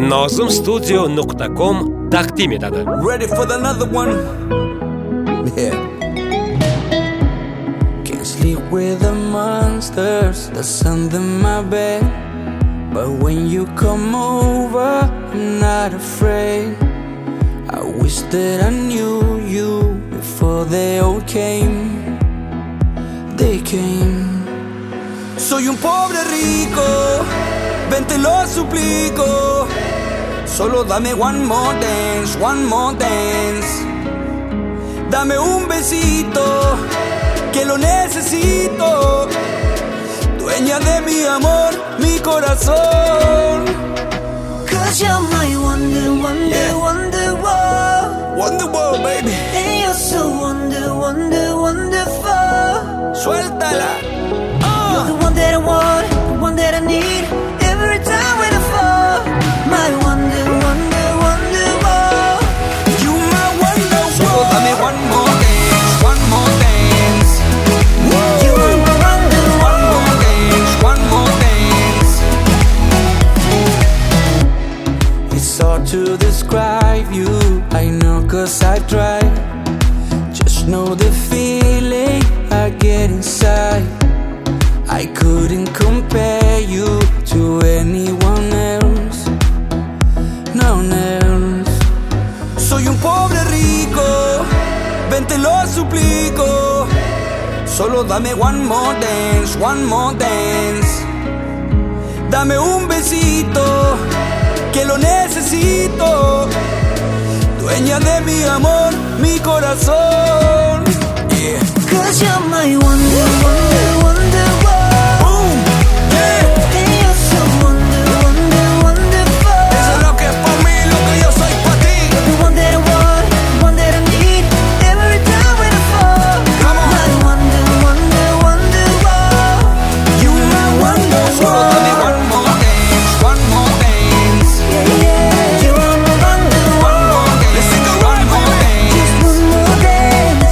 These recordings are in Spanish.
nozimstudio.com taqdim etadi. Ready for another one? Yeah. Can't sleep with the monsters that's under my bed, but when you come over, I'm not afraid. I wish that I knew you before they all came. They came. Soy un pobre rico, ven te lo suplico. Solo dame one more dance, one more dance. Dame un besito, que lo necesito. Dueña de mi amor, mi corazón. 'Cause you're my wonder, wonder, Yeah. wonderwall. Wonderwall, baby. And you're so wonder, wonder, wonderful. Suéltala. You're the one that I want, the one that I need. Every time when I fall, my wonder, wonder, wonderwall. You my wonderwall. Solo dame one more dance, one more dance. You are my wonder, One more dance, one more dance. It's hard to describe you, I know 'cause I tried. Just know the feeling I get inside. I couldn't compare you to anyone else, no one else. Soy un pobre rico, ven te lo suplico. Solo dame one more dance, one more dance. Dame un besito, que lo necesito. Dueña de mi amor, mi corazón. Yeah. 'Cause you're my wonder, wonder, wonderwall. Boom. Yeah. And you're so wonder, wonder, wonderful. Eso es lo que es pa' mí, lo que yo soy pa' ti. The one that I want, the one that I need. Every time when I fall, Come on. my wonder, wonder, wonderwall. You my wonder. Solo dame one more dance, one more dance. Yeah, yeah. You are my wonder, One more dance. Let's take a one more dance. one more dance.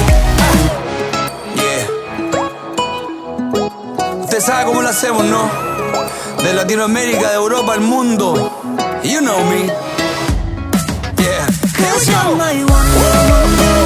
Yeah. Usted sabe cómo lo hacemos, ¿no? De Latinoamérica, de Europa, al mundo. You know me. Yeah. Here we 'Cause you're go. my wonder, wonder,